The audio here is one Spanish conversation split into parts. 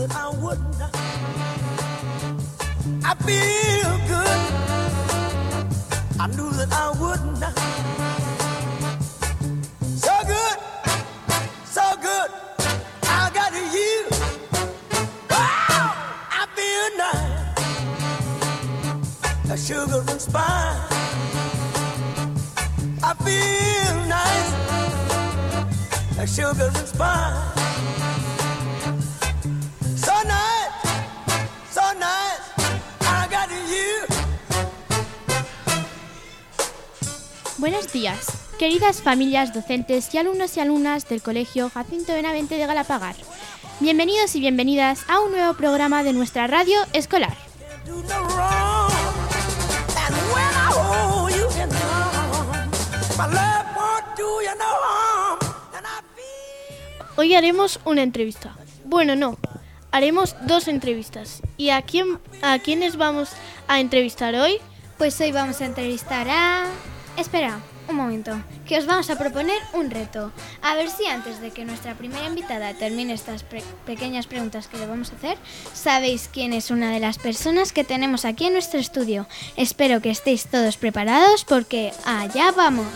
that I wouldn't. I feel good. I knew that I wouldn't. So good, so good. I got you. Wow, I feel nice. A sugar and spice. I feel nice. A sugar and spice. So nice, so nice. I got you. Buenos días, queridas familias, docentes y alumnos y alumnas del Colegio Jacinto Benavente de Galapagar. Bienvenidos y bienvenidas a un nuevo programa de nuestra radio escolar. Hoy haremos una entrevista. Bueno, no, haremos dos entrevistas. ¿Y a quiénes vamos a entrevistar hoy? Pues hoy vamos a entrevistar a... Espera, un momento, que os vamos a proponer un reto. A ver si antes de que nuestra primera invitada termine estas pequeñas preguntas que le vamos a hacer, sabéis quién es una de las personas que tenemos aquí en nuestro estudio. Espero que estéis todos preparados porque allá vamos.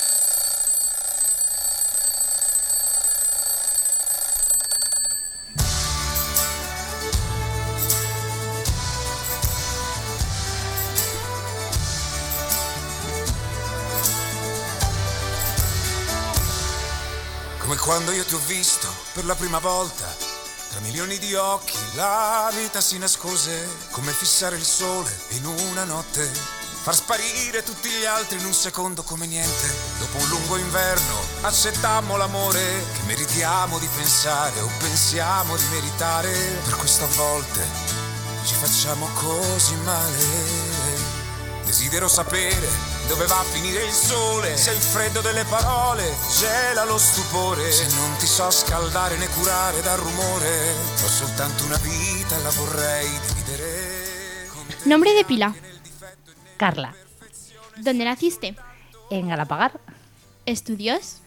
Come quando io ti ho visto per la prima volta, tra milioni di occhi la vita si nascose, come fissare il sole in una notte, far sparire tutti gli altri in un secondo come niente. Dopo un lungo inverno accettammo l'amore che meritiamo di pensare o pensiamo di meritare. Per questo a volte ci facciamo così male. Desidero sapere dove va a finire il sole, se il freddo delle parole gela lo stupore, se non ti so scaldare né curare dal rumore, ho soltanto una vita e la vorrei dividere con te. Nombre de pila. Carla, ¿Dónde naciste? en Galapagar. ¿Estudios?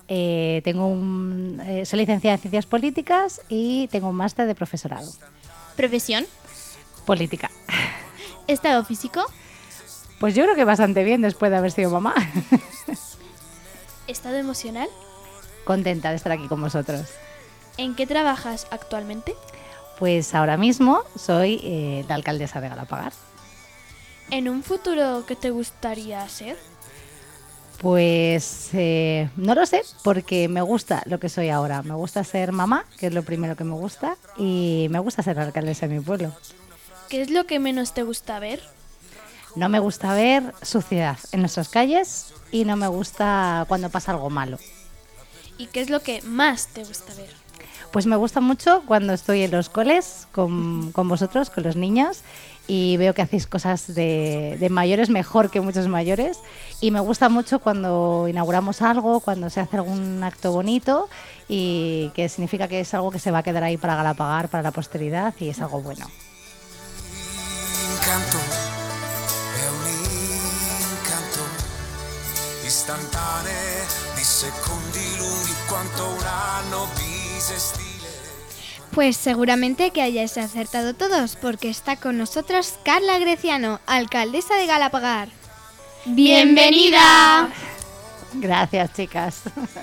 Soy licenciada en Ciencias Políticas y tengo un máster de profesorado. ¿Profesión? Política. ¿Estado físico? Pues yo creo que bastante bien después de haber sido mamá. ¿Estado emocional? Contenta de estar aquí con vosotros. ¿En qué trabajas actualmente? Pues ahora mismo soy la alcaldesa de Galapagar. ¿En un futuro qué te gustaría ser? Pues no lo sé, porque me gusta lo que soy ahora. Me gusta ser mamá, que es lo primero que me gusta, y me gusta ser la alcaldesa de mi pueblo. ¿Qué es lo que menos te gusta ver? No me gusta ver suciedad en nuestras calles y no me gusta cuando pasa algo malo. ¿Y qué es lo que más te gusta ver? Pues me gusta mucho cuando estoy en los coles con vosotros, con los niños, y veo que hacéis cosas de mayores mejor que muchos mayores. Y me gusta mucho cuando inauguramos algo, cuando se hace algún acto bonito y que significa que es algo que se va a quedar ahí para Galapagar, para la posteridad, y es algo bueno. Incanto, è un incanto istantaneo di secondi lunghi quanto un anno bisestile. Pues seguramente que hayáis acertado todos, porque está con nosotros Carla Greciano, alcaldesa de Galapagar. ¡Bienvenida! Gracias, chicas.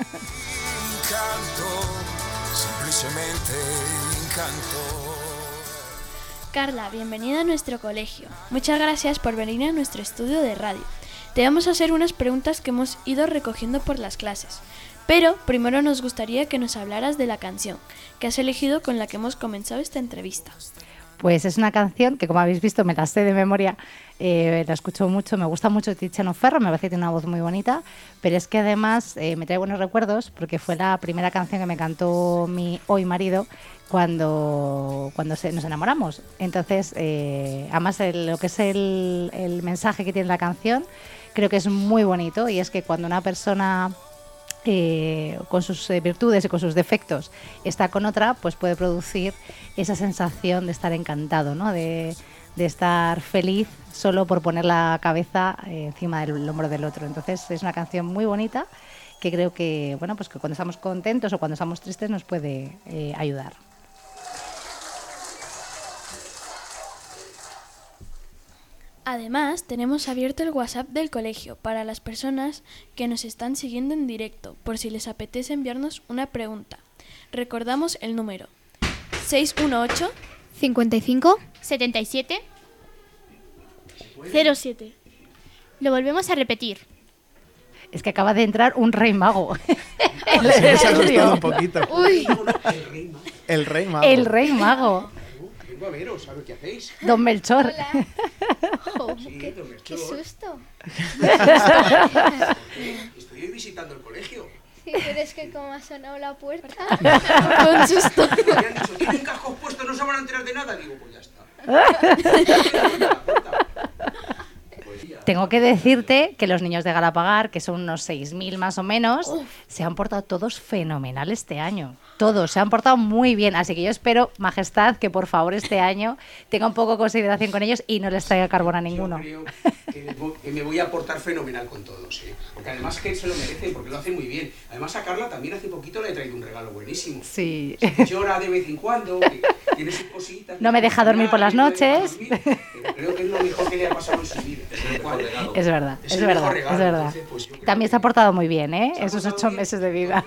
Incanto, semplicemente incanto. Carla, bienvenida a nuestro colegio. Muchas gracias por venir a nuestro estudio de radio. Te vamos a hacer unas preguntas que hemos ido recogiendo por las clases. Pero primero nos gustaría que nos hablaras de la canción que has elegido con la que hemos comenzado esta entrevista. Pues es una canción que, como habéis visto, me la sé de memoria, la escucho mucho, me gusta mucho Tiziano Ferro, me parece que tiene una voz muy bonita, pero es que además me trae buenos recuerdos porque fue la primera canción que me cantó mi hoy marido cuando nos enamoramos. Entonces, además lo que es el mensaje que tiene la canción, creo que es muy bonito, y es que cuando una persona con sus virtudes y con sus defectos está con otra, pues puede producir esa sensación de estar encantado, ¿no? De estar feliz solo por poner la cabeza encima del hombro del otro. Entonces es una canción muy bonita que creo que, bueno, pues que cuando estamos contentos o cuando estamos tristes nos puede ayudar. Además, tenemos abierto el WhatsApp del colegio para las personas que nos están siguiendo en directo, por si les apetece enviarnos una pregunta. Recordamos el número 618 55 77. 07. Lo volvemos a repetir. Es que acaba de entrar un rey mago. Se me ha asustado un poquito. Uy. El rey mago. El rey mago. Vengo a veros, a ver qué hacéis. Don Melchor. Sí, don Melchor. ¡Qué susto! Estoy hoy visitando el colegio. Sí, pero es que como ha sonado la puerta... Con susto. Me han dicho, tienen cascos puestos, no se van a enterar de nada. Digo, pues ya está. Tengo que decirte que los niños de Galapagar, que son unos 6.000 más o menos, se han portado todos fenomenal este año. Todos se han portado muy bien. Así que yo espero, Majestad, que por favor este año tenga un poco de consideración con ellos y no les traiga carbón a ninguno. Yo creo que me voy a portar fenomenal con todos, ¿eh? Porque además que se lo merecen, porque lo hacen muy bien. Además a Carla también hace poquito le he traído un regalo buenísimo. Sí. Llora de vez en cuando, que tiene sus cositas. No me deja dormir por las noches. Pero creo que es lo mejor que le ha pasado en su vida. Es verdad, Es es el verdad, mejor regalo, es verdad. entonces, pues, yo creo También que se ha portado muy bien, ¿eh? se ha Esos portado 8 bien. meses de vida.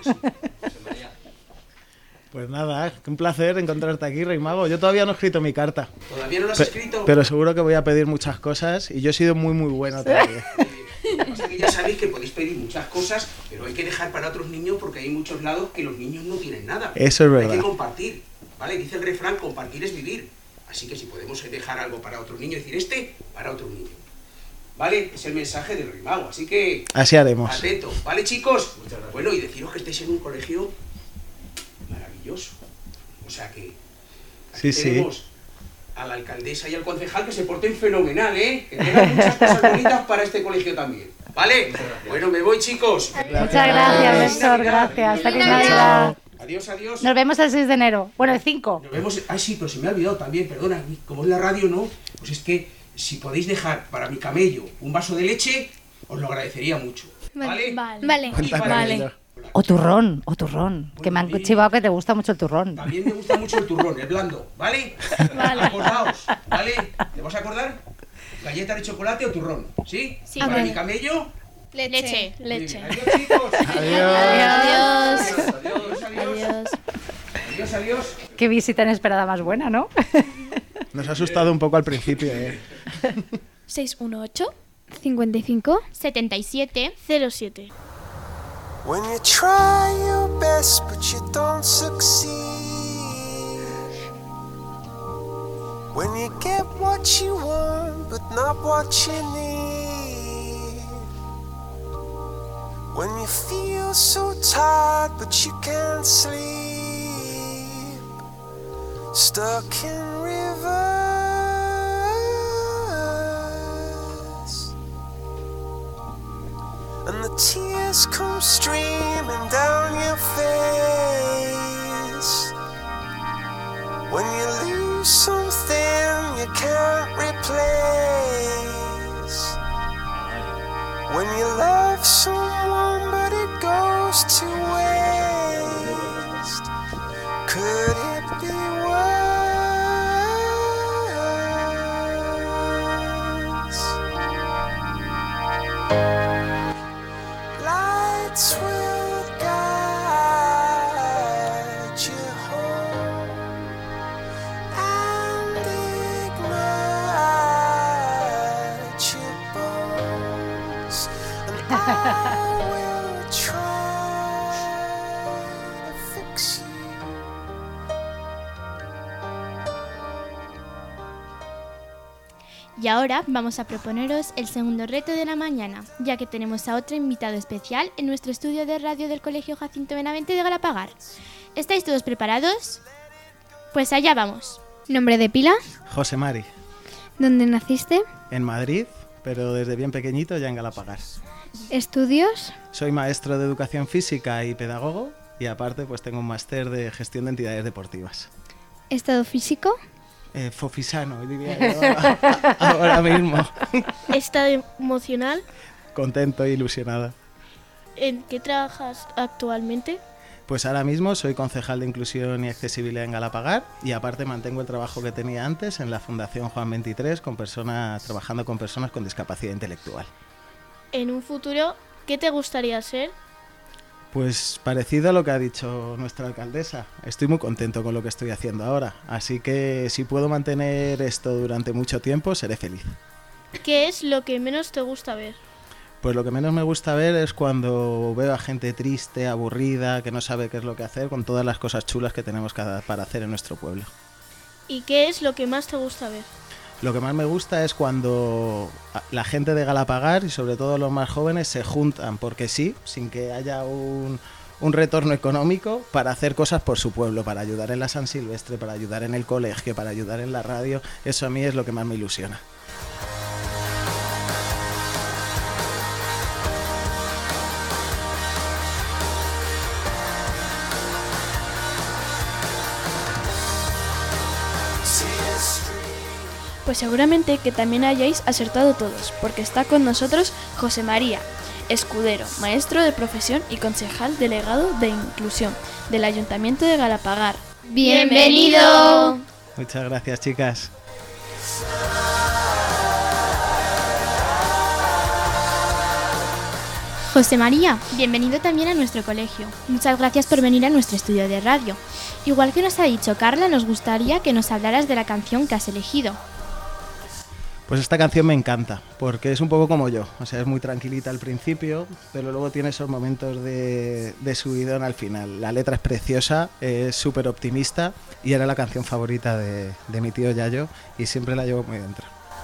Pues nada, un placer encontrarte aquí, Rey Mago. Yo todavía no he escrito mi carta. ¿Todavía no lo has escrito? Pero seguro que voy a pedir muchas cosas y yo he sido muy, muy bueno todavía. Lo que pasa es que ya sabéis que podéis pedir muchas cosas, pero hay que dejar para otros niños porque hay muchos lados que los niños no tienen nada. Eso es verdad. Hay que compartir, ¿vale? Dice el refrán, compartir es vivir. Así que si podemos dejar algo para otro niño, decir para otro niño. ¿Vale? Es el mensaje del Rey Mago, así que... Así haremos. Atento, ¿vale, chicos? Bueno, y deciros que estáis en un colegio maravilloso. O sea que... Aquí Sí, tenemos a la alcaldesa y al concejal que se porten fenomenal, ¿eh? Que tengan muchas cosas bonitas para este colegio también. ¿Vale? Bueno, me voy, chicos. Muchas gracias, Melchor, gracias. Feliz Navidad. Adiós, adiós. Nos vemos el 6 de enero. Bueno, el 5. Nos vemos... Ay, sí, pero se me ha olvidado también, perdona. Como es la radio, ¿no? Pues es que si podéis dejar para mi camello un vaso de leche, os lo agradecería mucho. ¿Vale? Vale. Vale. O turrón, que me han chivado que te gusta mucho el turrón. También me gusta mucho el turrón, el blando, ¿vale? Acordaos, ¿vale? ¿Te vas a acordar? ¿Galleta de chocolate o turrón? ¿Sí? Sí. Para Ok. mi camello... Leche. Muy Leche. bien. Adiós, chicos. Adiós. Adiós, adiós. Adiós, adiós. Qué visita inesperada más buena, ¿no? Nos ha asustado un poco al principio, ¿eh? 618 55 77. 07. When you try your best but you don't succeed. When you get what you want but not what you need. When you feel so tired but you can't sleep. Stuck in rivers. And the tears come streaming down your face. When you lose something you can't replace. When you love someone but it goes to waste. Could it be worse? Lights will guide you home and ignite your bones, and I will try to fix you. Y ahora vamos a proponeros el segundo reto de la mañana, ya que tenemos a otro invitado especial en nuestro estudio de radio del Colegio Jacinto Benavente de Galapagar. ¿Estáis todos preparados? Pues allá vamos. Nombre de pila. José Mari, ¿Dónde naciste? en Madrid, pero desde bien pequeñito ya en Galapagar. Estudios. Soy maestro de educación física y pedagogo y aparte pues tengo un máster de gestión de entidades deportivas. Estado físico. Fofisano, diría yo, ahora mismo. Estado emocional. Contento e ilusionada. ¿En qué trabajas actualmente? Pues ahora mismo soy concejal de Inclusión y Accesibilidad en Galapagar y aparte mantengo el trabajo que tenía antes en la Fundación Juan 23 trabajando con personas con discapacidad intelectual. En un futuro, ¿qué te gustaría ser? Pues parecido a lo que ha dicho nuestra alcaldesa. Estoy muy contento con lo que estoy haciendo ahora, así que si puedo mantener esto durante mucho tiempo, seré feliz. ¿Qué es lo que menos te gusta ver? Pues lo que menos me gusta ver es cuando veo a gente triste, aburrida, que no sabe qué es lo que hacer con todas las cosas chulas que tenemos para hacer en nuestro pueblo. ¿Y qué es lo que más te gusta ver? Lo que más me gusta es cuando la gente de Galapagar y sobre todo los más jóvenes se juntan, porque sí, sin que haya un retorno económico, para hacer cosas por su pueblo, para ayudar en la San Silvestre, para ayudar en el colegio, para ayudar en la radio. Eso a mí es lo que más me ilusiona. Pues seguramente que también hayáis acertado todos, porque está con nosotros José María Escudero, maestro de profesión y concejal delegado de inclusión del Ayuntamiento de Galapagar. ¡Bienvenido! Muchas gracias, chicas. José María, bienvenido también a nuestro colegio. Muchas gracias por venir a nuestro estudio de radio. Igual que nos ha dicho Carla, nos gustaría que nos hablaras de la canción que has elegido. Pues esta canción me encanta, porque es un poco como yo, o sea, es muy tranquilita al principio, pero luego tiene esos momentos de subidón al final. La letra es preciosa, es súper optimista y era la canción favorita de mi tío Yayo y siempre la llevo muy dentro.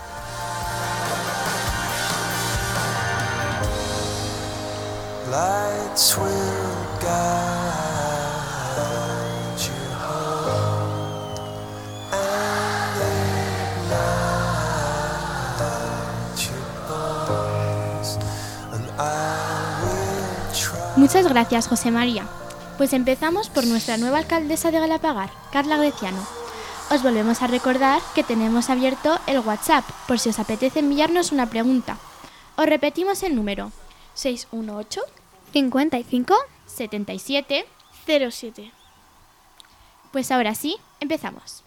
Lights will guide you home and ignite your bones, and I will try. Muchas gracias, José María. Pues empezamos por nuestra nueva alcaldesa de Galapagar, Carla Greciano. Os volvemos a recordar que tenemos abierto el WhatsApp por si os apetece enviarnos una pregunta. Os repetimos el número: 618 55 77 07. Pues ahora sí, empezamos.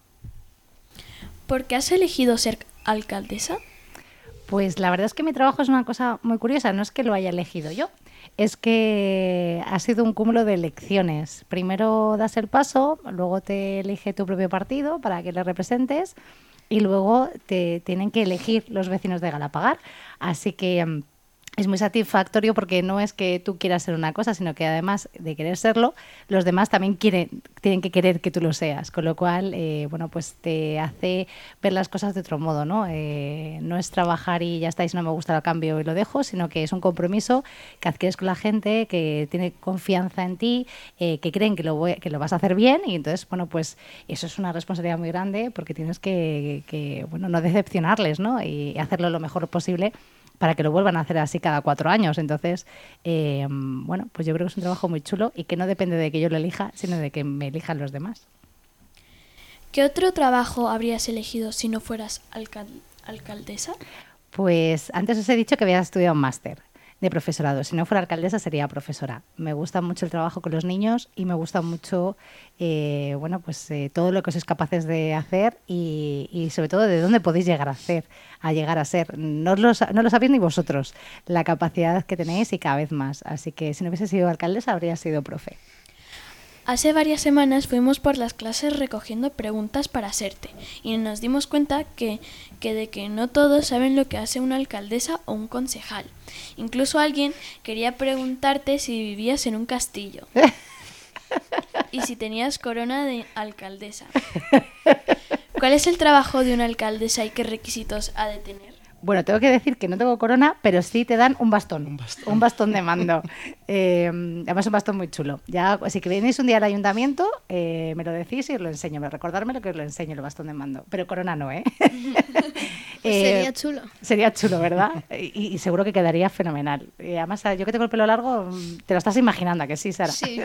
¿Por qué has elegido ser alcaldesa? Pues la verdad es que mi trabajo es una cosa muy curiosa, no es que lo haya elegido yo, es que ha sido un cúmulo de elecciones. Primero das el paso, luego te elige tu propio partido para que le representes y luego te tienen que elegir los vecinos de Galapagar. Así que es muy satisfactorio porque no es que tú quieras ser una cosa, sino que además de querer serlo, los demás también tienen que querer que tú lo seas, con lo cual, bueno, pues te hace ver las cosas de otro modo, ¿no? No es trabajar y ya está, y si no me gusta lo cambio y lo dejo, sino que es un compromiso que adquieres con la gente, que tiene confianza en ti, que creen que lo vas a hacer bien y entonces, bueno, pues eso es una responsabilidad muy grande porque tienes que bueno, no decepcionarles, ¿no? Y hacerlo lo mejor posible para que lo vuelvan a hacer así cada 4 años. Entonces, bueno, pues yo creo que es un trabajo muy chulo y que no depende de que yo lo elija, sino de que me elijan los demás. ¿Qué otro trabajo habrías elegido si no fueras alcaldesa? Pues antes os he dicho que había estudiado un máster de profesorado. Si no fuera alcaldesa sería profesora. Me gusta mucho el trabajo con los niños y me gusta mucho bueno, pues, todo lo que sois capaces de hacer y sobre todo de dónde podéis llegar a ser. No lo sabéis ni vosotros la capacidad que tenéis y cada vez más. Así que si no hubiese sido alcaldesa habría sido profe. Hace varias semanas fuimos por las clases recogiendo preguntas para Serte y nos dimos cuenta que no todos saben lo que hace una alcaldesa o un concejal. Incluso alguien quería preguntarte si vivías en un castillo y si tenías corona de alcaldesa. ¿Cuál es el trabajo de una alcaldesa y qué requisitos ha de tener? Bueno, tengo que decir que no tengo corona, pero sí te dan un bastón de mando. Además un bastón muy chulo. Ya, si que venís un día al ayuntamiento, me lo decís y os lo enseño. Recordármelo que os lo enseño, el bastón de mando. Pero corona no, ¿eh? Pues sería chulo. Sería chulo, ¿verdad? Y seguro que quedaría fenomenal. Además, yo que tengo el pelo largo, te lo estás imaginando, ¿a que sí, Sara? Sí.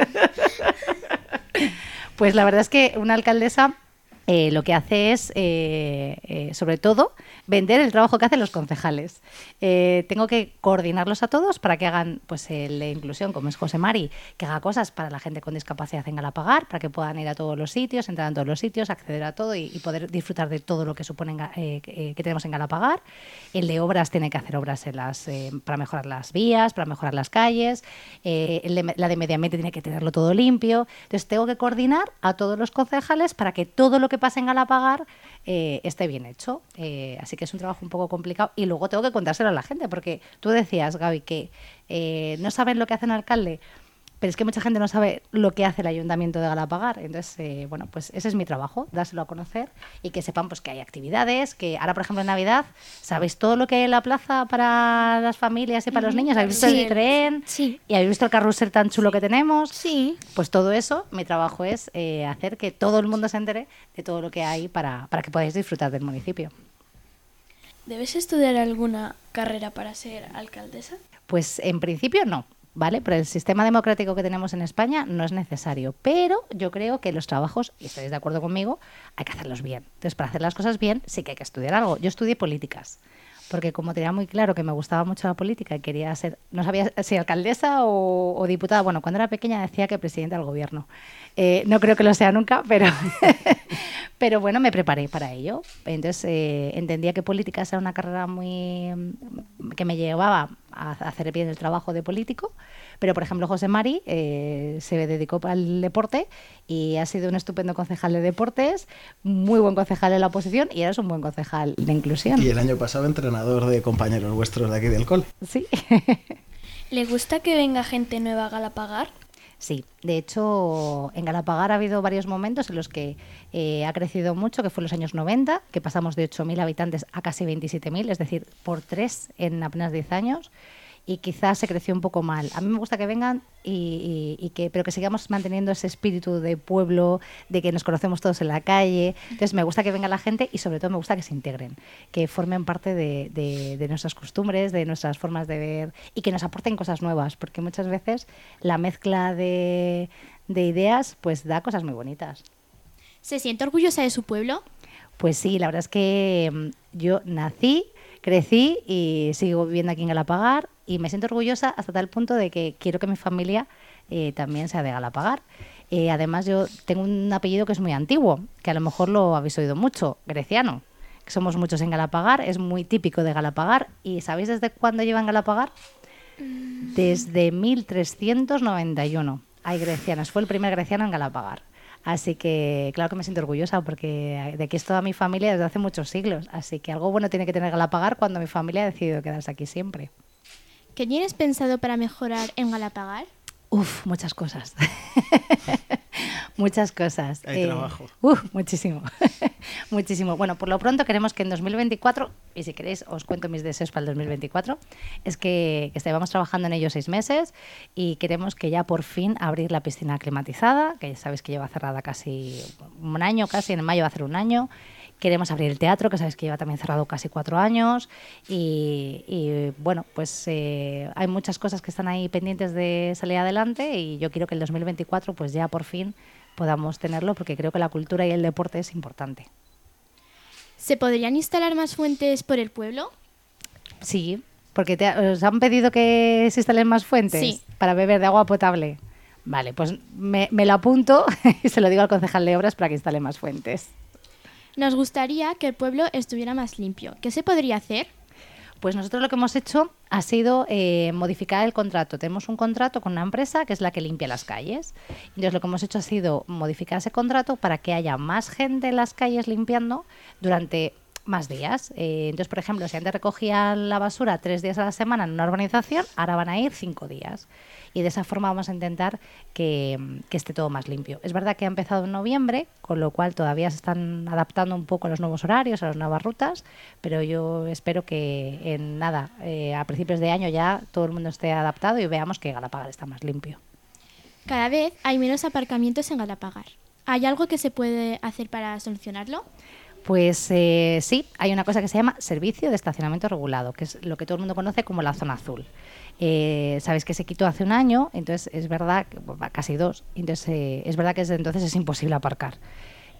Pues la verdad es que una alcaldesa lo que hace es, sobre todo, vender el trabajo que hacen los concejales. Tengo que coordinarlos a todos para que hagan, pues, el de inclusión, como es José Mari, que haga cosas para la gente con discapacidad en Galapagar, para que puedan ir a todos los sitios, entrar en todos los sitios, acceder a todo y poder disfrutar de todo lo que suponen que tenemos en Galapagar. El de obras tiene que hacer obras para mejorar las vías, para mejorar las calles. La de medio ambiente tiene que tenerlo todo limpio. Entonces tengo que coordinar a todos los concejales para que todo lo que pase en Galapagar esté bien hecho. Así que es un trabajo un poco complicado y luego tengo que contárselo a la gente, porque tú decías, Gaby, que no saben lo que hace un alcalde, pero es que mucha gente no sabe lo que hace el Ayuntamiento de Galapagar. Entonces, bueno, pues ese es mi trabajo, dárselo a conocer y que sepan, pues, que hay actividades, que ahora, por ejemplo, en Navidad, ¿sabéis todo lo que hay en la plaza para las familias y para los niños? ¿Habéis visto el tren? Sí. ¿Y habéis visto el carrusel tan chulo que tenemos? Sí. Pues todo eso, mi trabajo es hacer que todo el mundo se entere de todo lo que hay para que podáis disfrutar del municipio. ¿Debes estudiar alguna carrera para ser alcaldesa? Pues en principio no, ¿vale? Por el sistema democrático que tenemos en España no es necesario, pero yo creo que los trabajos, y estáis de acuerdo conmigo, hay que hacerlos bien. Entonces, para hacer las cosas bien sí que hay que estudiar algo. Yo estudié políticas, porque como tenía muy claro que me gustaba mucho la política y quería ser, no sabía si alcaldesa o diputada. Bueno, cuando era pequeña decía que presidenta del gobierno. No creo que lo sea nunca, pero, pero bueno, me preparé para ello. Entonces entendía que políticas era una carrera que me llevaba a hacer bien el trabajo de político. Pero, por ejemplo, José Mari se dedicó al deporte y ha sido un estupendo concejal de deportes, muy buen concejal en la oposición y ahora es un buen concejal de inclusión. Y el año pasado entrenador de compañeros vuestros de aquí del cole. Sí. ¿Le gusta que venga gente nueva a Galapagar? Sí, de hecho en Galapagar ha habido varios momentos en los que ha crecido mucho, que fue en los años 90, que pasamos de 8.000 habitantes a casi 27.000, es decir, por 3 en apenas 10 años. Y quizás se creció un poco mal. A mí me gusta que vengan pero que sigamos manteniendo ese espíritu de pueblo, de que nos conocemos todos en la calle. Entonces me gusta que venga la gente y sobre todo me gusta que se integren, que formen parte de nuestras costumbres, de nuestras formas de ver y que nos aporten cosas nuevas, porque muchas veces la mezcla de ideas pues da cosas muy bonitas. ¿Se siente orgullosa de su pueblo? Pues sí, la verdad es que yo nací, crecí y sigo viviendo aquí en Galapagar y me siento orgullosa hasta tal punto de que quiero que mi familia también sea de Galapagar. Además, yo tengo un apellido que es muy antiguo, que a lo mejor lo habéis oído mucho, Greciano, que somos muchos en Galapagar, es muy típico de Galapagar. ¿Y sabéis desde cuándo lleva en Galapagar? Desde 1391. Hay grecianos, fue el primer greciano en Galapagar. Así que claro que me siento orgullosa porque de aquí es toda mi familia desde hace muchos siglos. Así que algo bueno tiene que tener Galapagar cuando mi familia ha decidido quedarse aquí siempre. ¿Qué tienes pensado para mejorar en Galapagar? Uf, muchas cosas. Muchas cosas. Hay trabajo. Muchísimo. Muchísimo. Bueno, por lo pronto queremos que en 2024, y si queréis os cuento mis deseos para el 2024, es que estemos trabajando en ello 6 meses y queremos que ya por fin abrir la piscina climatizada, que ya sabéis que lleva cerrada casi un año, casi en mayo va a hacer un año. Queremos abrir el teatro, que sabéis que lleva también cerrado casi 4 años. Y bueno, pues hay muchas cosas que están ahí pendientes de salir adelante y yo quiero que el 2024 pues ya por fin podamos tenerlo porque creo que la cultura y el deporte es importante. ¿Se podrían instalar más fuentes por el pueblo? Sí, porque os han pedido que se instalen más fuentes. Sí. Para beber de agua potable. Vale, pues me lo apunto y se lo digo al concejal de obras para que instale más fuentes. Nos gustaría que el pueblo estuviera más limpio. ¿Qué se podría hacer? Pues nosotros lo que hemos hecho ha sido modificar el contrato. Tenemos un contrato con una empresa que es la que limpia las calles. Entonces lo que hemos hecho ha sido modificar ese contrato para que haya más gente en las calles limpiando durante más días. Entonces, por ejemplo, si antes recogían la basura 3 días a la semana en una urbanización, ahora van a ir 5 días. Y de esa forma vamos a intentar que esté todo más limpio. Es verdad que ha empezado en noviembre, con lo cual todavía se están adaptando un poco a los nuevos horarios, a las nuevas rutas, pero yo espero que en nada, a principios de año ya todo el mundo esté adaptado y veamos que Galapagar está más limpio. Cada vez hay menos aparcamientos en Galapagar. ¿Hay algo que se puede hacer para solucionarlo? Pues sí, hay una cosa que se llama servicio de estacionamiento regulado, que es lo que todo el mundo conoce como la zona azul. Sabéis que se quitó hace un año, entonces es verdad, casi 2, entonces es verdad que desde entonces es imposible aparcar.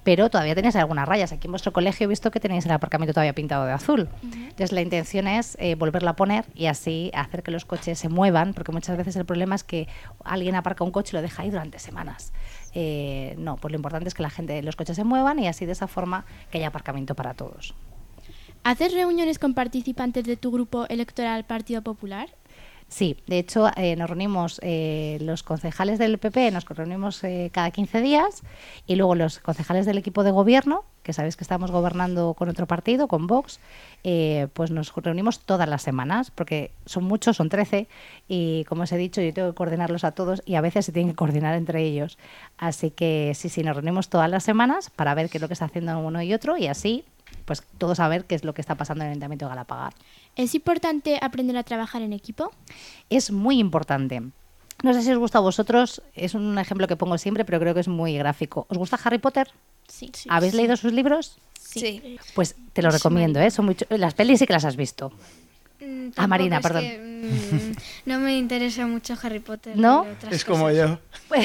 pero todavía tenéis algunas rayas. Aquí en vuestro colegio he visto que tenéis el aparcamiento todavía pintado de azul. Entonces la intención es volverlo a poner y así hacer que los coches se muevan, porque muchas veces el problema es que alguien aparca un coche y lo deja ahí durante semanas. No, pues lo importante es que los coches se muevan y así de esa forma que haya aparcamiento para todos. ¿Haces reuniones con participantes de tu grupo electoral Partido Popular? Sí, de hecho nos reunimos los concejales del PP, nos reunimos cada 15 días y luego los concejales del equipo de gobierno, que sabéis que estamos gobernando con otro partido, con Vox, pues nos reunimos todas las semanas, porque son muchos, son 13 y como os he dicho yo tengo que coordinarlos a todos y a veces se tienen que coordinar entre ellos. Así que sí, nos reunimos todas las semanas para ver qué es lo que está haciendo uno y otro y así pues todos saber qué es lo que está pasando en el Ayuntamiento de Galapagar. ¿Es importante aprender a trabajar en equipo? Es muy importante. No sé si os gusta a vosotros, es un ejemplo que pongo siempre, pero creo que es muy gráfico. ¿Os gusta Harry Potter? Sí. ¿Habéis leído sus libros? Sí. Pues te lo recomiendo, ¿eh? Son las pelis sí que las has visto. Marina, perdón. No me interesa mucho Harry Potter. ¿No? Es como yo.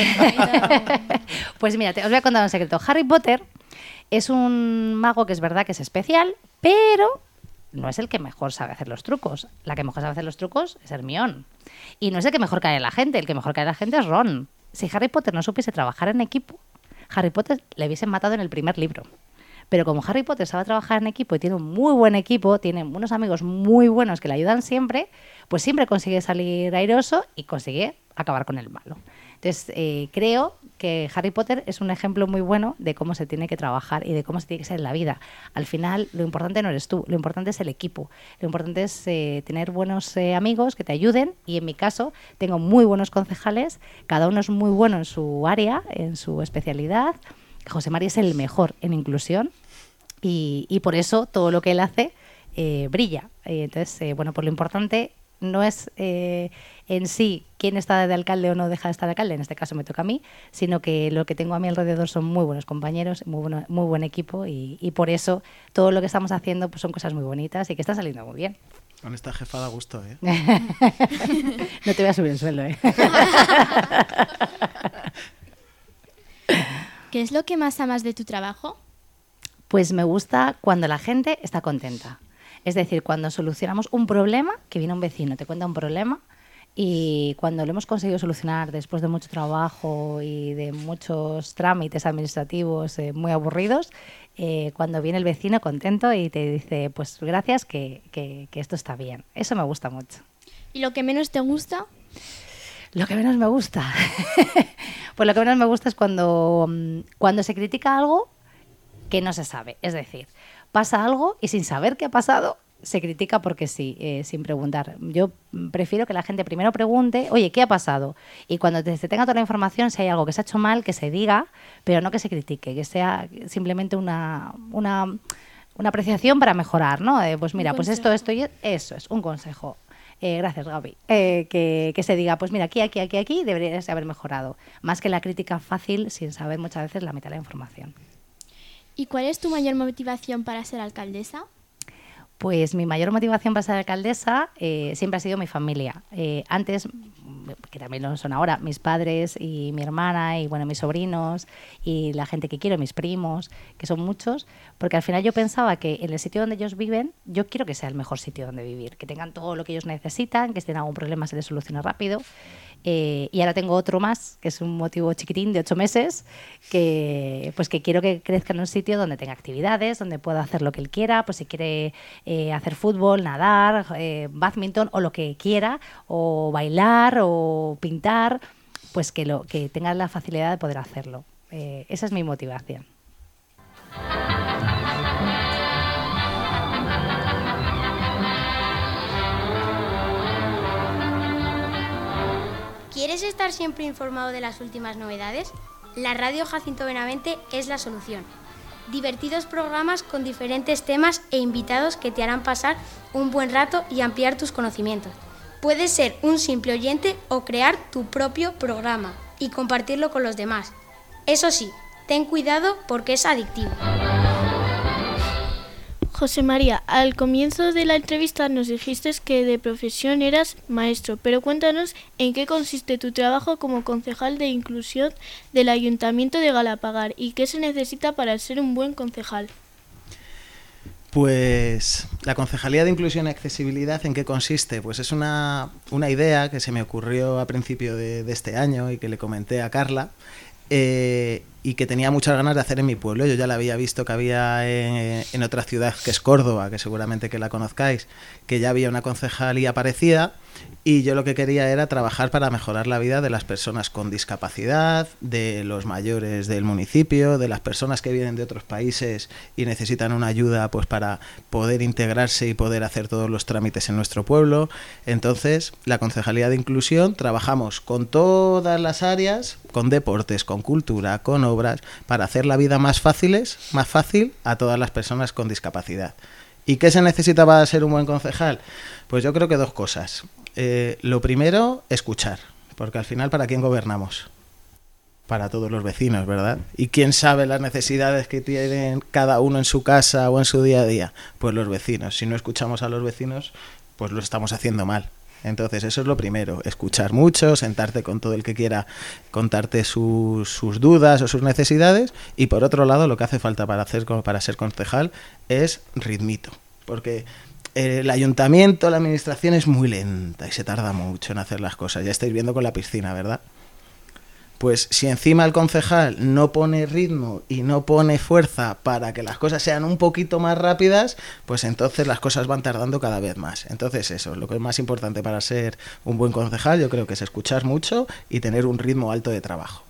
Pues mira, os voy a contar un secreto. Harry Potter es un mago que es verdad que es especial, pero no es el que mejor sabe hacer los trucos. La que mejor sabe hacer los trucos es Hermione. Y no es el que mejor cae en la gente, el que mejor cae en la gente es Ron. Si Harry Potter no supiese trabajar en equipo, Harry Potter le hubiesen matado en el primer libro. Pero como Harry Potter sabe trabajar en equipo y tiene un muy buen equipo, tiene unos amigos muy buenos que le ayudan siempre, pues siempre consigue salir airoso y consigue acabar con el malo. Entonces, creo que Harry Potter es un ejemplo muy bueno de cómo se tiene que trabajar y de cómo se tiene que ser en la vida. Al final, lo importante no eres tú, lo importante es el equipo. Lo importante es tener buenos amigos que te ayuden y en mi caso tengo muy buenos concejales, cada uno es muy bueno en su área, en su especialidad. José María es el mejor en inclusión y por eso todo lo que él hace brilla. Entonces, bueno, pues lo importante no es en sí quién está de alcalde o no deja de estar de alcalde, en este caso me toca a mí, sino que lo que tengo a mi alrededor son muy buenos compañeros, muy buen equipo y por eso todo lo que estamos haciendo pues son cosas muy bonitas y que está saliendo muy bien. Con esta jefa da gusto, ¿eh? No te voy a subir el sueldo, ¿eh? ¿Qué es lo que más amas de tu trabajo? Pues me gusta cuando la gente está contenta. Es decir, cuando solucionamos un problema, que viene un vecino, te cuenta un problema, y cuando lo hemos conseguido solucionar después de mucho trabajo y de muchos trámites administrativos muy aburridos, cuando viene el vecino contento y te dice, pues gracias, que esto está bien. Eso me gusta mucho. ¿Y lo que menos te gusta? Lo que menos me gusta. Pues lo que menos me gusta es cuando se critica algo que no se sabe. Es decir, pasa algo y sin saber qué ha pasado, se critica porque sí, sin preguntar. Yo prefiero que la gente primero pregunte, oye, ¿qué ha pasado? Y cuando se tenga toda la información, si hay algo que se ha hecho mal, que se diga, pero no que se critique, que sea simplemente una apreciación para mejorar, ¿no? Pues mira, pues esto y eso es un consejo. Gracias, Gaby. Que se diga, pues mira, aquí, deberías haber mejorado. Más que la crítica fácil, sin saber muchas veces la mitad de la información. ¿Y cuál es tu mayor motivación para ser alcaldesa? Pues mi mayor motivación para ser alcaldesa siempre ha sido mi familia. Antes, que también lo son ahora, mis padres y mi hermana y bueno, mis sobrinos y la gente que quiero, mis primos, que son muchos, porque al final yo pensaba que en el sitio donde ellos viven, yo quiero que sea el mejor sitio donde vivir, que tengan todo lo que ellos necesitan, que si tienen algún problema se les solucione rápido. Y ahora tengo otro más, que es un motivo chiquitín de 8 meses, que quiero que crezca en un sitio donde tenga actividades, donde pueda hacer lo que él quiera, pues si quiere hacer fútbol, nadar, bádminton o lo que quiera, o bailar o pintar, pues que tenga la facilidad de poder hacerlo. Esa es mi motivación. ¿Quieres estar siempre informado de las últimas novedades? La Radio Jacinto Benavente es la solución. Divertidos programas con diferentes temas e invitados que te harán pasar un buen rato y ampliar tus conocimientos. Puedes ser un simple oyente o crear tu propio programa y compartirlo con los demás. Eso sí, ten cuidado porque es adictivo. José María, al comienzo de la entrevista nos dijiste que de profesión eras maestro, pero cuéntanos en qué consiste tu trabajo como concejal de inclusión del Ayuntamiento de Galapagar y qué se necesita para ser un buen concejal. Pues la Concejalía de Inclusión y Accesibilidad, ¿en qué consiste? Pues es una idea que se me ocurrió a principio de este año y que le comenté a Carla, y que tenía muchas ganas de hacer en mi pueblo. Yo ya la había visto que había en otra ciudad, que es Córdoba, que seguramente que la conozcáis, que ya había una concejalía parecida, y yo lo que quería era trabajar para mejorar la vida de las personas con discapacidad, de los mayores del municipio, de las personas que vienen de otros países y necesitan una ayuda pues para poder integrarse y poder hacer todos los trámites en nuestro pueblo. Entonces, la Concejalía de Inclusión trabajamos con todas las áreas, con deportes, con cultura, con obras, para hacer la vida más fácil a todas las personas con discapacidad. ¿Y qué se necesita para ser un buen concejal? Pues yo creo que 2 cosas. Lo primero, escuchar, porque al final, ¿para quién gobernamos? Para todos los vecinos, ¿verdad? ¿Y quién sabe las necesidades que tienen cada uno en su casa o en su día a día? Pues los vecinos. Si no escuchamos a los vecinos, pues lo estamos haciendo mal. Entonces eso es lo primero, escuchar mucho, sentarte con todo el que quiera contarte sus dudas o sus necesidades, y por otro lado lo que hace falta para ser concejal es ritmito, porque el ayuntamiento, la administración es muy lenta y se tarda mucho en hacer las cosas. Ya estáis viendo con la piscina, ¿verdad? Pues si encima el concejal no pone ritmo y no pone fuerza para que las cosas sean un poquito más rápidas, pues entonces las cosas van tardando cada vez más. Entonces eso, lo que es más importante para ser un buen concejal, yo creo que es escuchar mucho y tener un ritmo alto de trabajo.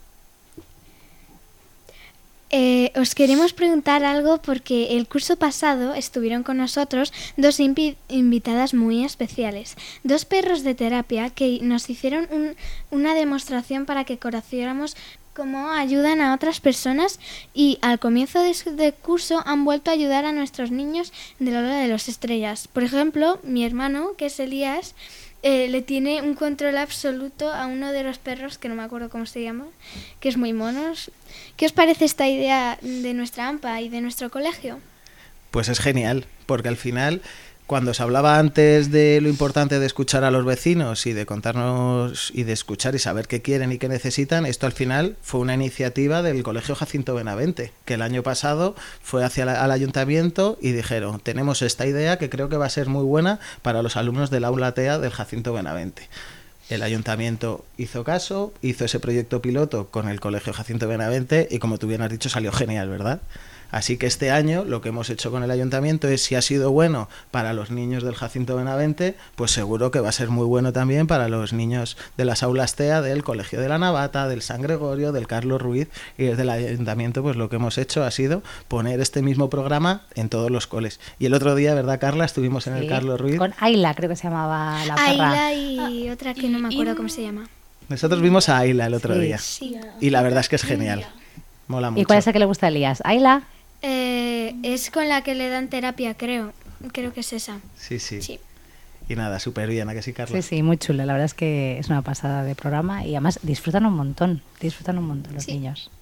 Os queremos preguntar algo porque el curso pasado estuvieron con nosotros 2 invitadas muy especiales, 2 perros de terapia que nos hicieron una demostración para que conociéramos cómo ayudan a otras personas, y al comienzo de curso han vuelto a ayudar a nuestros niños de la Ola de las Estrellas. Por ejemplo, mi hermano, que es Elías, le tiene un control absoluto a uno de los perros, que no me acuerdo cómo se llama, que es muy mono. ¿Qué os parece esta idea de nuestra AMPA y de nuestro colegio? Pues es genial, porque al final, cuando os hablaba antes de lo importante de escuchar a los vecinos y de contarnos y de escuchar y saber qué quieren y qué necesitan, esto al final fue una iniciativa del Colegio Jacinto Benavente, que el año pasado fue al ayuntamiento y dijeron, tenemos esta idea que creo que va a ser muy buena para los alumnos del aula TEA del Jacinto Benavente. El ayuntamiento hizo caso, hizo ese proyecto piloto con el Colegio Jacinto Benavente y, como tú bien has dicho, salió genial, ¿verdad? Así que este año lo que hemos hecho con el ayuntamiento es, si ha sido bueno para los niños del Jacinto Benavente, pues seguro que va a ser muy bueno también para los niños de las aulas TEA del Colegio de la Navata, del San Gregorio, del Carlos Ruiz, y desde el ayuntamiento pues lo que hemos hecho ha sido poner este mismo programa en todos los coles. Y el otro día, ¿verdad, Carla? Estuvimos en el Carlos Ruiz. Con Ayla, creo que se llamaba la perra. Ayla y otra que no me acuerdo cómo se llama. Nosotros vimos a Ayla el otro día. Sí. Y la verdad es que es genial. Mola mucho. ¿Y cuál es el que le gusta a Elías? ¿Ayla? Es con la que le dan terapia, creo. Creo que es esa. Sí. Y nada, súper bien, ¿a que sí, Carla? Sí, muy chulo. La verdad es que es una pasada de programa y además disfrutan un montón los niños.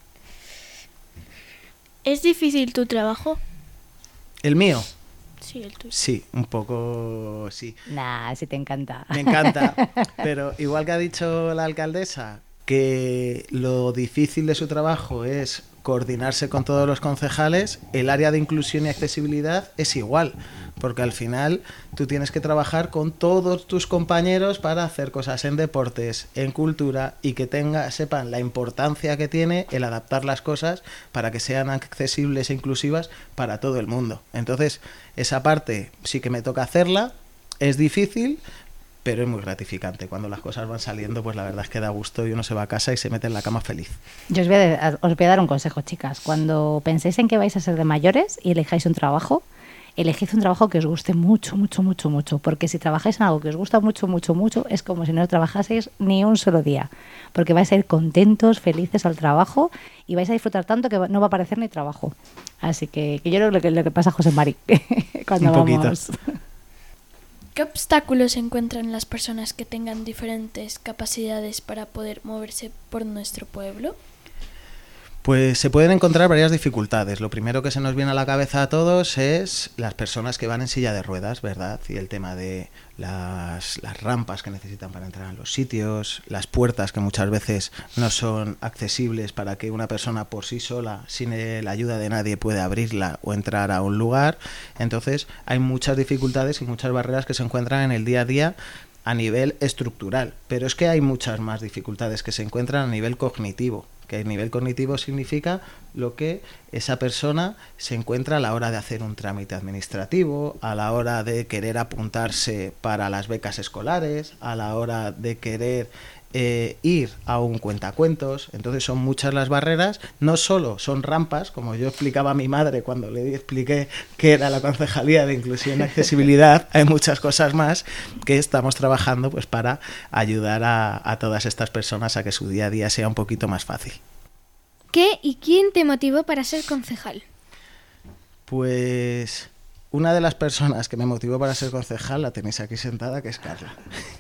¿Es difícil tu trabajo? ¿El mío? Sí, el tuyo. Sí, un poco sí. Nah, sí te encanta. Me encanta, pero igual que ha dicho la alcaldesa, que lo difícil de su trabajo es coordinarse con todos los concejales, el área de inclusión y accesibilidad es igual, porque al final tú tienes que trabajar con todos tus compañeros para hacer cosas en deportes, en cultura, y que sepan la importancia que tiene el adaptar las cosas para que sean accesibles e inclusivas para todo el mundo. Entonces, esa parte sí que me toca hacerla, es difícil, pero es muy gratificante. Cuando las cosas van saliendo, pues la verdad es que da gusto y uno se va a casa y se mete en la cama feliz. Yo os voy a dar un consejo, chicas. Cuando penséis en que vais a ser de mayores y elijáis un trabajo, elegid un trabajo que os guste mucho, porque si trabajáis en algo que os gusta mucho, es como si no trabajaseis ni un solo día, porque vais a ir contentos, felices al trabajo y vais a disfrutar tanto que no va a parecer ni trabajo. Así que yo creo que lo que pasa a José Mari cuando un poquito. Vamos. ¿Qué obstáculos encuentran las personas que tengan diferentes capacidades para poder moverse por nuestro pueblo? Pues se pueden encontrar varias dificultades. Lo primero que se nos viene a la cabeza a todos es las personas que van en silla de ruedas, ¿verdad? Y el tema de las rampas que necesitan para entrar a los sitios, las puertas que muchas veces no son accesibles para que una persona por sí sola, sin la ayuda de nadie, pueda abrirla o entrar a un lugar. Entonces hay muchas dificultades y muchas barreras que se encuentran en el día a día a nivel estructural, pero es que hay muchas más dificultades que se encuentran a nivel cognitivo, que a nivel cognitivo significa lo que esa persona se encuentra a la hora de hacer un trámite administrativo, a la hora de querer apuntarse para las becas escolares, a la hora de querer ir a un cuentacuentos. Entonces son muchas las barreras, no solo son rampas, como yo explicaba a mi madre cuando le expliqué qué era la Concejalía de Inclusión y Accesibilidad, hay muchas cosas más que estamos trabajando pues para ayudar a todas estas personas a que su día a día sea un poquito más fácil. ¿Qué y quién te motivó para ser concejal? Pues una de las personas que me motivó para ser concejal la tenéis aquí sentada, que es Carla.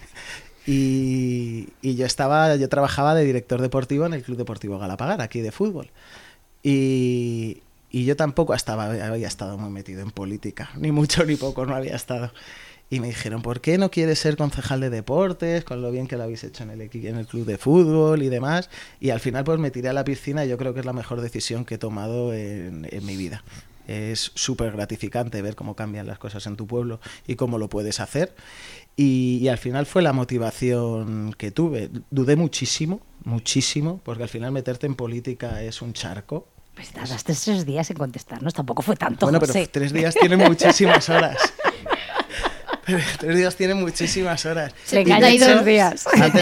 Y yo trabajaba de director deportivo en el Club Deportivo Galapagar, aquí de fútbol. Y yo tampoco había estado muy metido en política, ni mucho ni poco, no había estado. Y me dijeron, ¿por qué no quieres ser concejal de deportes? Con lo bien que lo habéis hecho en el club de fútbol y demás. Y al final pues me tiré a la piscina y yo creo que es la mejor decisión que he tomado en mi vida. Es súper gratificante ver cómo cambian las cosas en tu pueblo y cómo lo puedes hacer. Y al final fue la motivación que tuve. Dudé muchísimo, porque al final meterte en política es un charco. Pues tardaste 3 días sin contestarnos, tampoco fue tanto, bueno, José. Pero 3 días tienen muchísimas horas. 3 días tienen muchísimas horas. 72 días.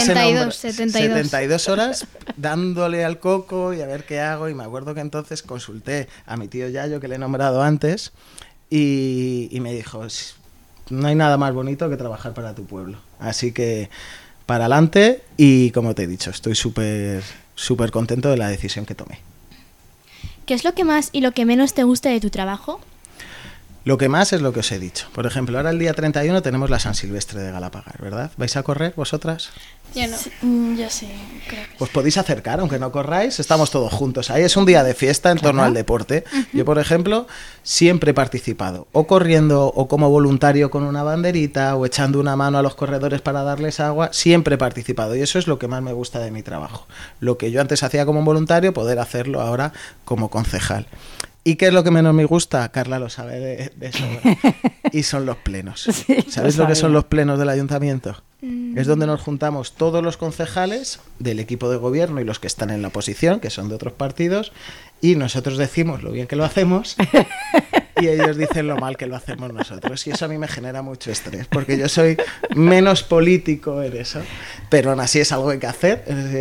72 horas dándole al coco y a ver qué hago. Y me acuerdo que entonces consulté a mi tío Yayo, que le he nombrado antes, y me dijo, no hay nada más bonito que trabajar para tu pueblo. Así que para adelante, y como te he dicho, estoy súper contento de la decisión que tomé. ¿Qué es lo que más y lo que menos te gusta de tu trabajo? Lo que más es lo que os he dicho. Por ejemplo, ahora el día 31 tenemos la San Silvestre de Galapagar, ¿verdad? ¿Vais a correr vosotras? Yo no. Yo sí, creo que Pues podéis acercar, aunque no corráis, estamos todos juntos. Ahí es un día de fiesta en torno al deporte. Yo, por ejemplo, siempre he participado, o corriendo, o como voluntario con una banderita, o echando una mano a los corredores para darles agua. Siempre he participado y eso es lo que más me gusta de mi trabajo. Lo que yo antes hacía como voluntario, poder hacerlo ahora como concejal. ¿Y qué es lo que menos me gusta? Carla lo sabe de sobra. Y son los plenos. Sí, ¿Sabéis lo que son los plenos del ayuntamiento? Es donde nos juntamos todos los concejales del equipo de gobierno y los que están en la oposición, que son de otros partidos, y nosotros decimos lo bien que lo hacemos y ellos dicen lo mal que lo hacemos nosotros. Y eso a mí me genera mucho estrés, porque yo soy menos político en eso, pero aún así es algo que hay que hacer,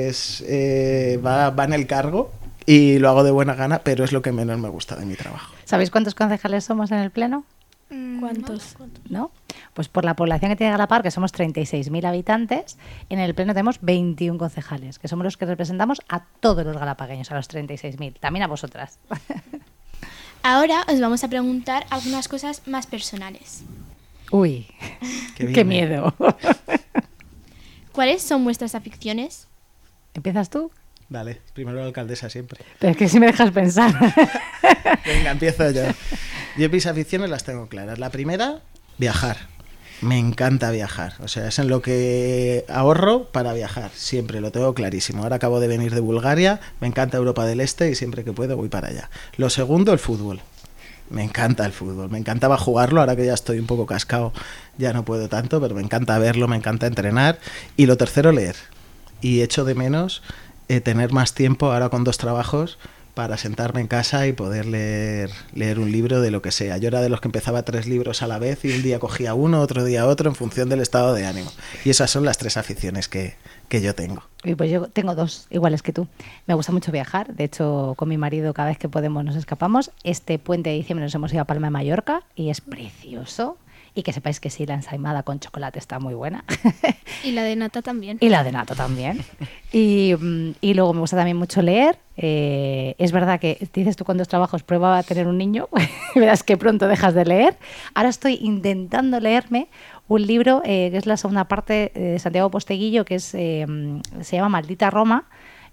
va en el cargo. Y lo hago de buena gana, pero es lo que menos me gusta de mi trabajo. ¿Sabéis cuántos concejales somos en el Pleno? ¿Cuántos? ¿No? Pues por la población que tiene Galapagar, que somos 36.000 habitantes, en el Pleno tenemos 21 concejales, que somos los que representamos a todos los galapagueños, a los 36.000, también a vosotras. Ahora os vamos a preguntar algunas cosas más personales. Uy, qué miedo. ¿Cuáles son vuestras aficiones? ¿Empiezas tú? Dale, primero la alcaldesa siempre. Pero es que si me dejas pensar. Venga, empiezo yo. Yo mis aficiones las tengo claras. La primera, viajar. Me encanta viajar. O sea, es en lo que ahorro para viajar. Siempre, lo tengo clarísimo. Ahora acabo de venir de Bulgaria. Me encanta Europa del Este y siempre que puedo voy para allá. Lo segundo, el fútbol. Me encanta el fútbol. Me encantaba jugarlo. Ahora que ya estoy un poco cascado, ya no puedo tanto, pero me encanta verlo, me encanta entrenar. Y lo tercero, leer. Y echo de menos tener más tiempo ahora con 2 trabajos para sentarme en casa y poder leer un libro de lo que sea. Yo era de los que empezaba 3 libros a la vez y un día cogía uno, otro día otro, en función del estado de ánimo. Y esas son las 3 aficiones que yo tengo. Y pues yo tengo 2 iguales que tú. Me gusta mucho viajar. De hecho, con mi marido cada vez que podemos nos escapamos. Este puente de diciembre nos hemos ido a Palma de Mallorca y es precioso. Y que sepáis que sí, la ensaimada con chocolate está muy buena. Y la de nata también. Y la de nata también. Y luego me gusta también mucho leer. Es verdad que dices tú con 2 trabajos, prueba a tener un niño. Verás que pronto dejas de leer. Ahora estoy intentando leerme un libro que es la segunda parte de Santiago Posteguillo, que se llama Maldita Roma.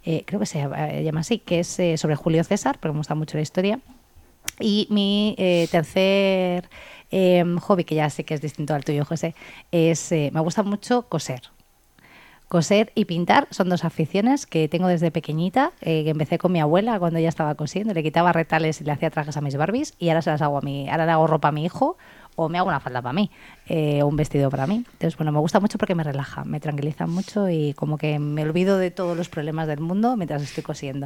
creo que se llama así, que es sobre Julio César, porque me gusta mucho la historia. Y mi tercer hobby, que ya sé que es distinto al tuyo, José, es me gusta mucho coser. Coser y pintar son dos aficiones que tengo desde pequeñita, que empecé con mi abuela cuando ella estaba cosiendo, le quitaba retales y le hacía trajes a mis Barbies, y ahora se las hago ahora le hago ropa a mi hijo, o me hago una falda para mí, o un vestido para mí. Entonces, bueno, me gusta mucho porque me relaja, me tranquiliza mucho y como que me olvido de todos los problemas del mundo mientras estoy cosiendo.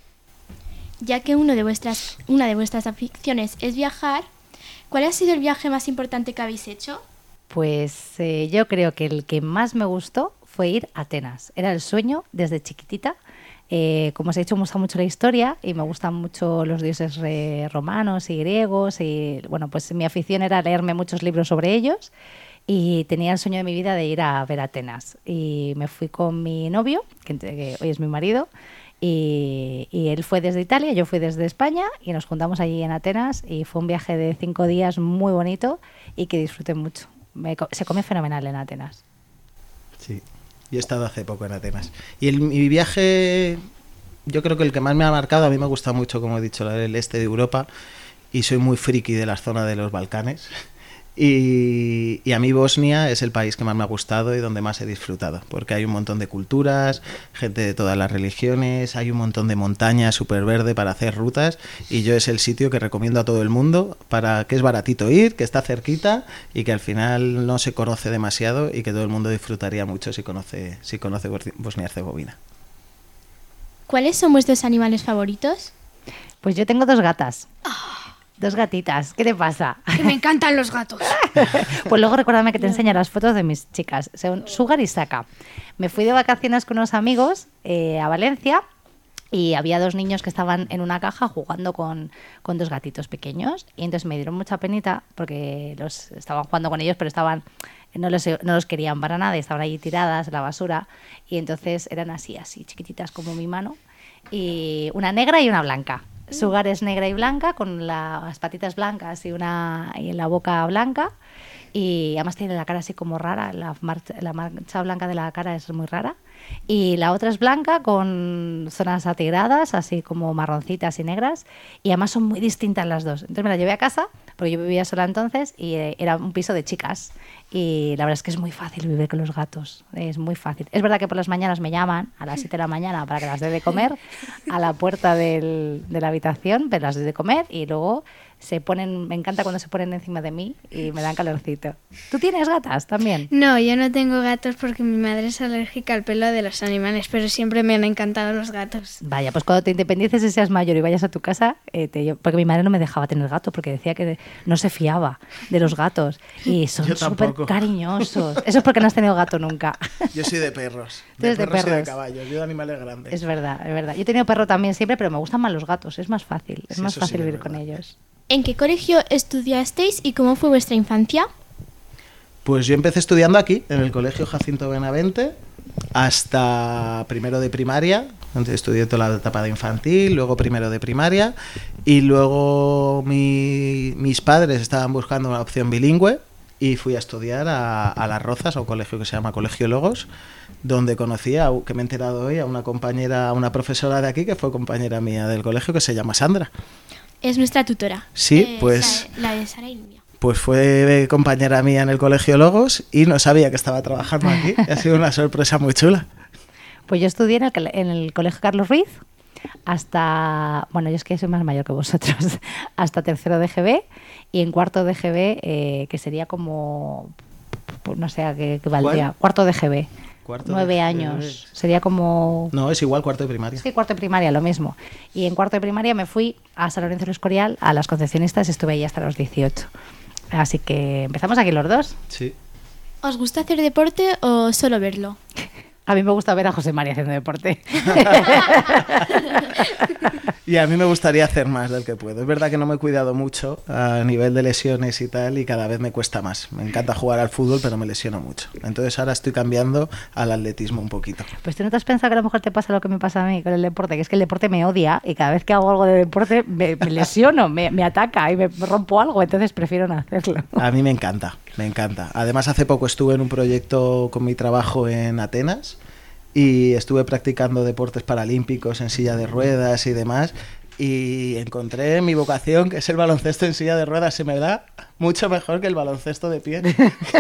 Ya que una de vuestras aficiones es viajar, ¿cuál ha sido el viaje más importante que habéis hecho? Pues yo creo que el que más me gustó fue ir a Atenas. Era el sueño desde chiquitita. Como os he dicho, me gusta mucho la historia y me gustan mucho los dioses romanos y griegos. Y bueno, pues mi afición era leerme muchos libros sobre ellos y tenía el sueño de mi vida de ir a ver Atenas. Y me fui con mi novio, que hoy es mi marido, y él fue desde Italia, yo fui desde España y nos juntamos allí en Atenas y fue un viaje de 5 días muy bonito y que disfruté mucho. Se come fenomenal en Atenas. Sí, yo he estado hace poco en Atenas. Y mi viaje, yo creo que el que más me ha marcado, a mí me gusta mucho, como he dicho, el este de Europa, y soy muy friki de la zona de los Balcanes. Y a mí Bosnia es el país que más me ha gustado y donde más he disfrutado, porque hay un montón de culturas, gente de todas las religiones, hay un montón de montañas súper verde para hacer rutas, y yo es el sitio que recomiendo a todo el mundo, para que es baratito ir, que está cerquita y que al final no se conoce demasiado y que todo el mundo disfrutaría mucho si conoce Bosnia-Herzegovina. ¿Cuáles son vuestros animales favoritos? Pues yo tengo 2 gatas. Dos gatitas, ¿qué te pasa? Que me encantan los gatos. Pues luego recuérdame que te enseño las fotos de mis chicas. Son Sugar y Saka. Me fui de vacaciones con unos amigos a Valencia y había 2 niños que estaban en una caja jugando con 2 gatitos pequeños. Y entonces me dieron mucha penita porque estaban jugando con ellos, pero no los querían para nada y estaban allí tiradas en la basura. Y entonces eran así, chiquititas como mi mano. Y una negra y una blanca. Sugar es negra y blanca, con las patitas blancas y la boca blanca, y además tiene la cara así como rara, la mancha blanca de la cara es muy rara, y la otra es blanca con zonas atigradas, así como marroncitas y negras, y además son muy distintas las dos. Entonces me la llevé a casa, porque yo vivía sola entonces, y era un piso de chicas, y la verdad es que es muy fácil vivir con los gatos, es muy fácil. Es verdad que por las mañanas me llaman a las 7 de la mañana para que las dé de comer a la puerta de la habitación, pero las doy de comer y luego me encanta cuando se ponen encima de mí y me dan calorcito. ¿Tú tienes gatas también? No, yo no tengo gatos porque mi madre es alérgica al pelo de los animales, pero siempre me han encantado los gatos. Vaya, pues cuando te independices y seas mayor y vayas a tu casa, porque mi madre no me dejaba tener gato porque decía que no se fiaba de los gatos y son súper cariñosos. Eso es porque no has tenido gato nunca. Yo soy de perros. De perros y de caballos, yo de animales grandes. Es verdad, es verdad. Yo he tenido perro también siempre, pero me gustan más los gatos, es más fácil. Es más fácil vivir con ellos. ¿En qué colegio estudiasteis y cómo fue vuestra infancia? Pues yo empecé estudiando aquí, en el Colegio Jacinto Benavente, hasta primero de primaria. Entonces estudié toda la etapa de infantil, luego primero de primaria, y luego mis padres estaban buscando una opción bilingüe y fui a estudiar a Las Rozas, a un colegio que se llama Colegio Logos, donde conocí, que me he enterado hoy, a una profesora de aquí que fue compañera mía del colegio, que se llama Sandra. Es nuestra tutora. Sí, pues... La de Sara y Luvia. Pues fue compañera mía en el Colegio Logos y no sabía que estaba trabajando aquí. Ha sido una sorpresa muy chula. Pues yo estudié en el Colegio Carlos Ruiz hasta... Bueno, yo es que soy más mayor que vosotros. Hasta tercero de GB, y en cuarto de GB, que sería como... Pues no sé a qué valdría. ¿Cuál? Cuarto de GB. 9 años. GB. Sería como... No, es igual cuarto de primaria. Sí, cuarto de primaria, lo mismo. Y en cuarto de primaria me fui a San Lorenzo del Escorial, a las Concepcionistas, y estuve ahí hasta los 18. Así que empezamos aquí los dos. Sí. ¿Os gusta hacer deporte o solo verlo? A mí me gusta ver a José María haciendo deporte. Y a mí me gustaría hacer más del que puedo. Es verdad que no me he cuidado mucho a nivel de lesiones y tal, y cada vez me cuesta más. Me encanta jugar al fútbol, pero me lesiono mucho. Entonces ahora estoy cambiando al atletismo un poquito. Pues tú no te has pensado que a lo mejor te pasa lo que me pasa a mí con el deporte, que es que el deporte me odia y cada vez que hago algo de deporte me lesiono, me ataca y me rompo algo, entonces prefiero no hacerlo. A mí me encanta, me encanta. Además hace poco estuve en un proyecto con mi trabajo en Atenas, y estuve practicando deportes paralímpicos en silla de ruedas y demás, y encontré mi vocación, que es el baloncesto en silla de ruedas. Se me da mucho mejor que el baloncesto de pie.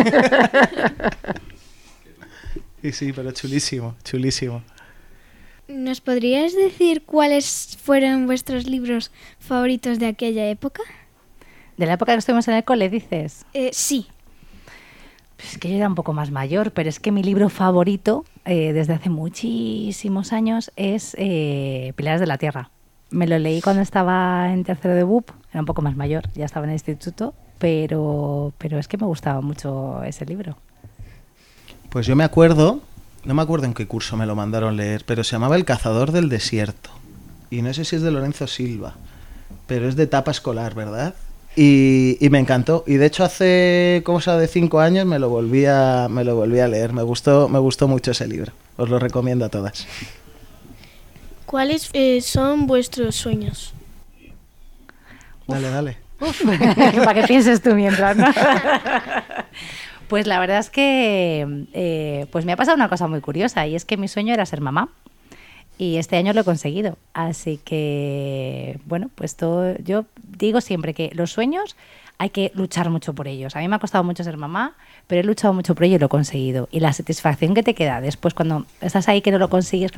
Y sí, pero chulísimo, chulísimo. ¿Nos podrías decir cuáles fueron vuestros libros favoritos de aquella época? ¿De la época que estuvimos en el cole, dices? Sí. Es que yo era un poco más mayor, pero es que mi libro favorito desde hace muchísimos años es Pilares de la Tierra. Me lo leí cuando estaba en tercero de BUP, era un poco más mayor, ya estaba en el instituto, pero es que me gustaba mucho ese libro. Pues yo me acuerdo, no me acuerdo en qué curso me lo mandaron leer, pero se llamaba El cazador del desierto. Y no sé si es de Lorenzo Silva, pero es de etapa escolar, ¿verdad? Y me encantó. Y de hecho hace cosa de 5 años me lo volví a leer. Me gustó mucho ese libro. Os lo recomiendo a todas. ¿Cuáles son vuestros sueños? Dale. Para que pienses tú mientras, ¿no? Pues la verdad es que pues me ha pasado una cosa muy curiosa, y es que mi sueño era ser mamá. Y este año lo he conseguido. Así que, bueno, pues yo digo siempre que los sueños hay que luchar mucho por ellos. A mí me ha costado mucho ser mamá, pero he luchado mucho por ello y lo he conseguido. Y la satisfacción que te queda después cuando estás ahí que no lo consigues,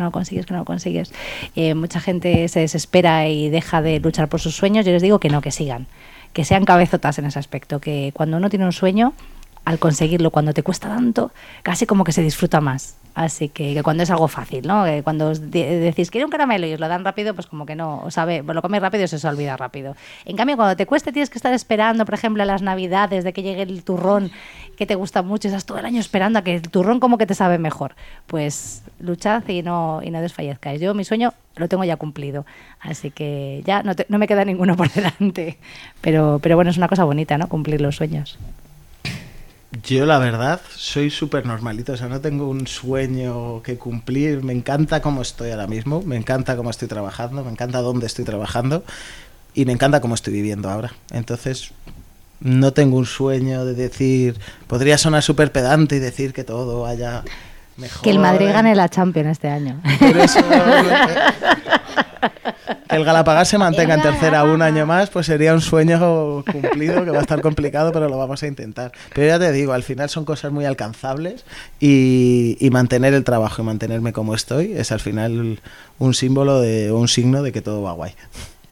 mucha gente se desespera y deja de luchar por sus sueños. Yo les digo que no, que sigan, que sean cabezotas en ese aspecto, que cuando uno tiene un sueño, al conseguirlo, cuando te cuesta tanto, casi como que se disfruta más. Así que cuando es algo fácil, ¿no? Que cuando decís, quiero un caramelo y os lo dan rápido, pues como que no, lo coméis rápido y se os olvida rápido. En cambio, cuando te cueste, tienes que estar esperando, por ejemplo, a las Navidades, de que llegue el turrón que te gusta mucho, estás todo el año esperando a que el turrón como que te sabe mejor. Pues luchad y no desfallezcáis. Yo mi sueño lo tengo ya cumplido, así que ya no me queda ninguno por delante. Pero bueno, es una cosa bonita, ¿no? Cumplir los sueños. Yo la verdad soy súper normalito, o sea, no tengo un sueño que cumplir. Me encanta cómo estoy ahora mismo, me encanta cómo estoy trabajando, me encanta dónde estoy trabajando y me encanta cómo estoy viviendo ahora. Entonces no tengo un sueño de decir, podría sonar súper pedante y decir que todo vaya mejor. Que el Madrid gane la Champions este año. Por eso, que el Galapagar se mantenga en tercera un año más, pues sería un sueño cumplido, que va a estar complicado, pero lo vamos a intentar. Pero ya te digo, al final son cosas muy alcanzables y mantener el trabajo y mantenerme como estoy es al final un símbolo un signo de que todo va guay.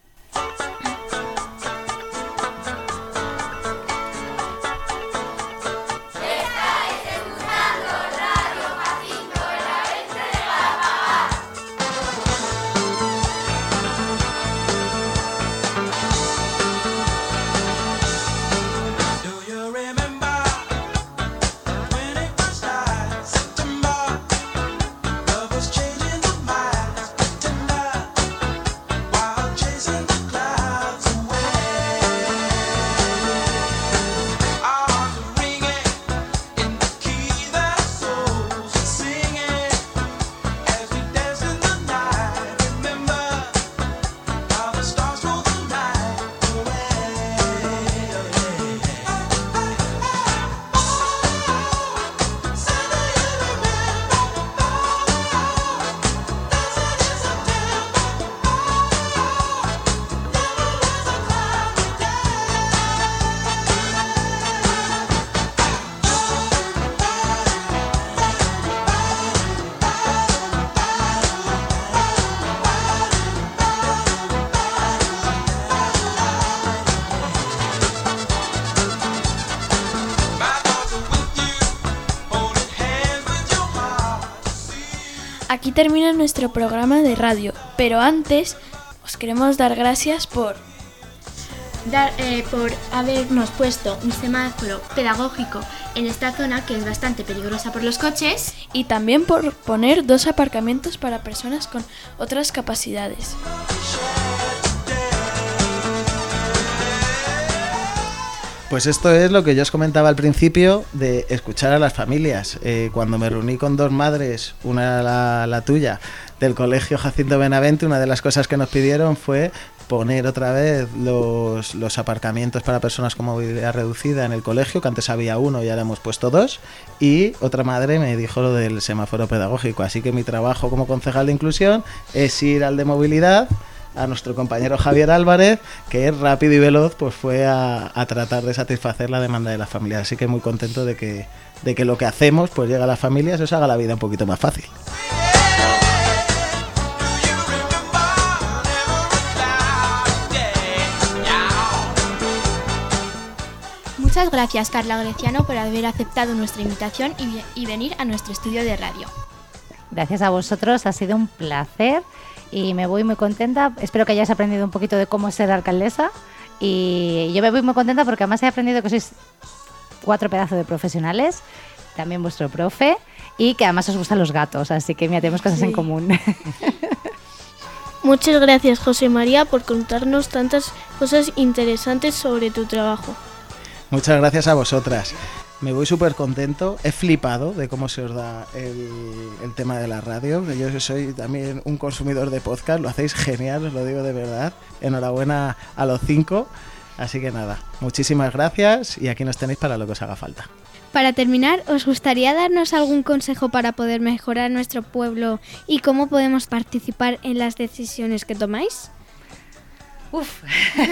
Aquí termina nuestro programa de radio, pero antes os queremos dar gracias por habernos puesto un semáforo pedagógico en esta zona que es bastante peligrosa por los coches, y también por poner 2 aparcamientos para personas con otras capacidades. Pues esto es lo que yo os comentaba al principio de escuchar a las familias. Cuando me reuní con 2 madres, una la tuya, del Colegio Jacinto Benavente, una de las cosas que nos pidieron fue poner otra vez los aparcamientos para personas con movilidad reducida en el colegio, que antes había uno y ahora hemos puesto 2, y otra madre me dijo lo del semáforo pedagógico, así que mi trabajo como concejal de inclusión es ir al de movilidad, a nuestro compañero Javier Álvarez, que rápido y veloz pues fue a tratar de satisfacer la demanda de las familias, así que muy contento de que lo que hacemos pues llega a las familias y os haga la vida un poquito más fácil. Muchas gracias, Carla Greciano, por haber aceptado nuestra invitación y venir a nuestro estudio de radio. Gracias a vosotros, ha sido un placer y me voy muy contenta. Espero que hayáis aprendido un poquito de cómo ser alcaldesa y yo me voy muy contenta porque además he aprendido que sois 4 pedazos de profesionales, también vuestro profe, y que además os gustan los gatos, así que mira, tenemos cosas en común. Muchas gracias, José María, por contarnos tantas cosas interesantes sobre tu trabajo. Muchas gracias a vosotras. Me voy súper contento, he flipado de cómo se os da el tema de la radio. Yo soy también un consumidor de podcast, lo hacéis genial, os lo digo de verdad. Enhorabuena a los 5. Así que nada, muchísimas gracias y aquí nos tenéis para lo que os haga falta. Para terminar, ¿os gustaría darnos algún consejo para poder mejorar nuestro pueblo y cómo podemos participar en las decisiones que tomáis? Uf.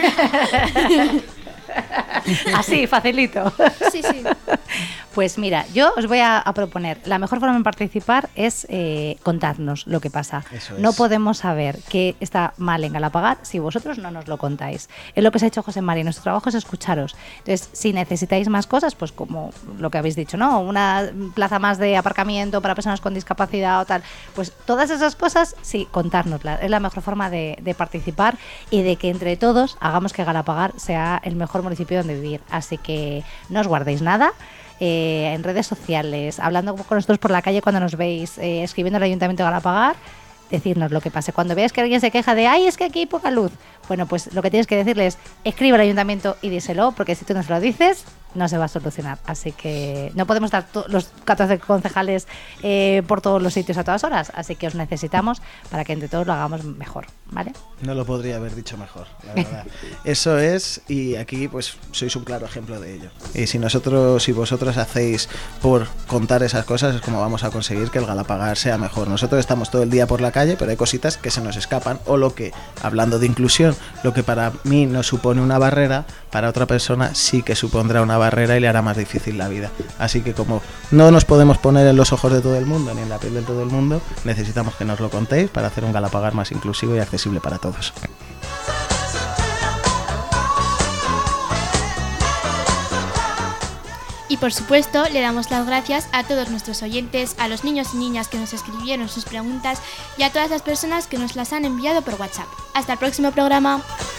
Así, facilito. Sí. Pues mira, yo os voy a proponer, la mejor forma de participar es contarnos lo que pasa. No podemos saber qué está mal en Galapagar si vosotros no nos lo contáis. Es lo que os ha hecho José María, nuestro trabajo es escucharos. Entonces, si necesitáis más cosas, pues como lo que habéis dicho, ¿no? Una plaza más de aparcamiento para personas con discapacidad o tal, pues todas esas cosas, sí, contárnoslas. Es la mejor forma de participar y de que entre todos hagamos que Galapagar sea el mejor municipio donde vivir. Así que no os guardéis nada. En redes sociales, hablando con nosotros por la calle cuando nos veis, escribiendo al Ayuntamiento de Galapagar, decirnos lo que pase. Cuando veáis que alguien se queja de ¡ay, es que aquí hay poca luz! Bueno, pues lo que tienes que decirles, escribe al Ayuntamiento y díselo, porque si tú nos lo dices, no se va a solucionar. Así que no podemos dar los 14 concejales por todos los sitios a todas horas, así que os necesitamos para que entre todos lo hagamos mejor, ¿vale? No lo podría haber dicho mejor, la verdad. Eso es, y aquí pues sois un claro ejemplo de ello. Y si nosotros y vosotros hacéis por contar esas cosas, es como vamos a conseguir que el Galapagar sea mejor. Nosotros estamos todo el día por la calle, pero hay cositas que se nos escapan, o lo que, hablando de inclusión, lo que para mí no supone una barrera, para otra persona sí que supondrá una barrera y le hará más difícil la vida. Así que como no nos podemos poner en los ojos de todo el mundo, ni en la piel de todo el mundo, necesitamos que nos lo contéis para hacer un Galapagar más inclusivo y accesible para todos. Y por supuesto, le damos las gracias a todos nuestros oyentes, a los niños y niñas que nos escribieron sus preguntas y a todas las personas que nos las han enviado por WhatsApp. Hasta el próximo programa.